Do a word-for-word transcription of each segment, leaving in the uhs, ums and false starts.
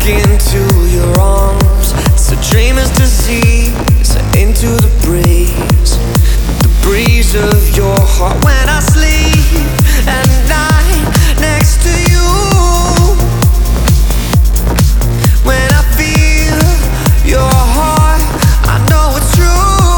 into your arms. It's a dreamer's disease. Into the breeze, the breeze of your heart when I sleep at night next to you. When I feel your heart, I know it's true.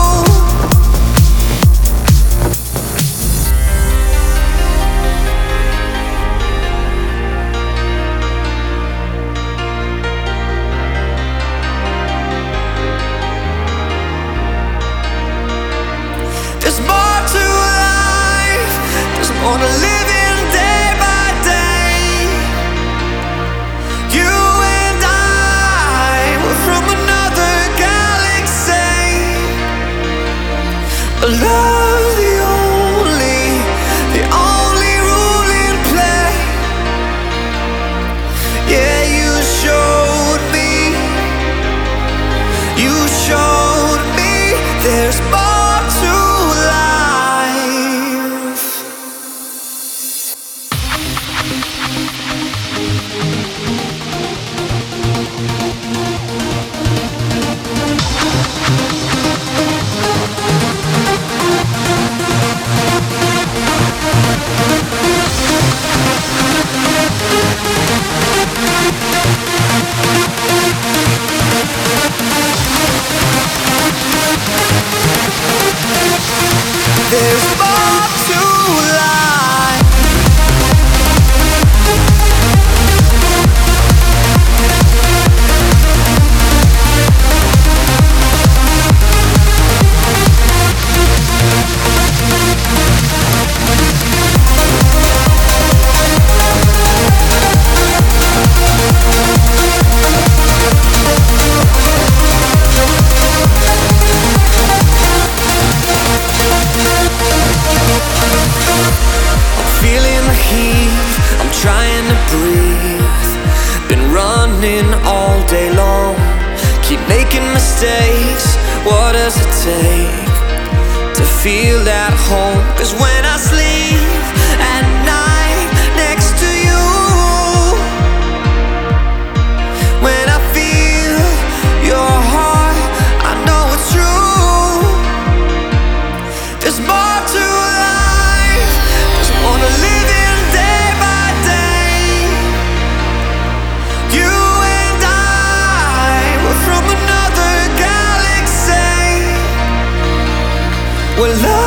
There's more to life, there's more to living day by day. You and I were from another galaxy. A love the only, the only rule in play. Yeah, you showed me, you showed me there's more to There's more to life. Trying to breathe, been running all day long, keep making mistakes. What does it take to feel at home? 'Cause when I sleep at night next to you, when I feel your heart, I know it's true. There's more to life, there's more to live in. Well, love